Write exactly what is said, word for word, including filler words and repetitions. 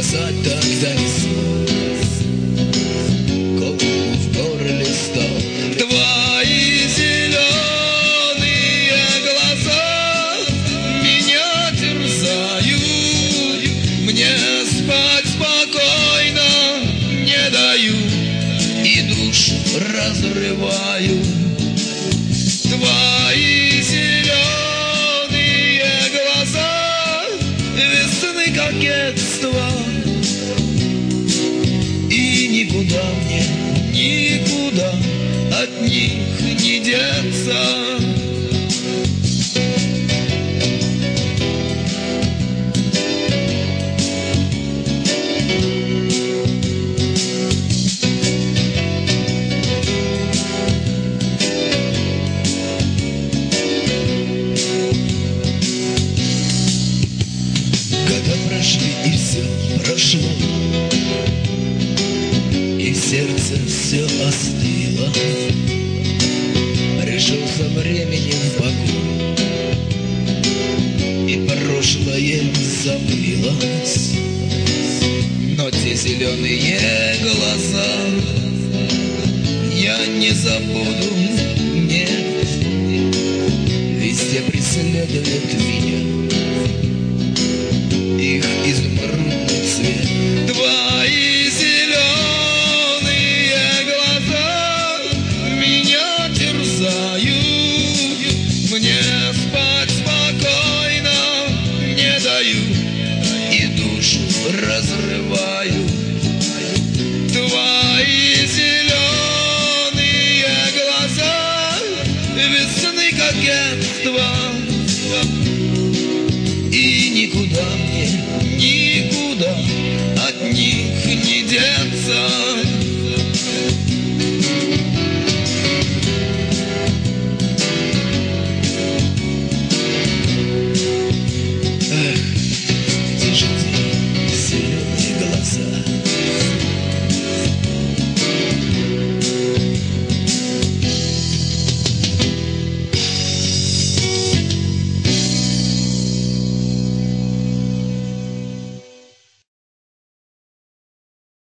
сказать, так зависла, ком в горле стал. Твои зеленые глаза меня терзают, мне спать спокойно не дают и душу разрываю. Твои зеленые глаза весны кокетства, и никуда мне, никуда от них не деться. Года прошли, и все прошло, и сердце все остыло. Пришел со временем покой, и прошлое забылось. Но те зеленые глаза я не забуду, нет. Везде преследуют меня их изумрудный цвет. Твои зеленые глаза меня терзают, мне спать спокойно не дают и душу разрывают. Твои зеленые глаза весны кокетства, и никуда мне, никуда от них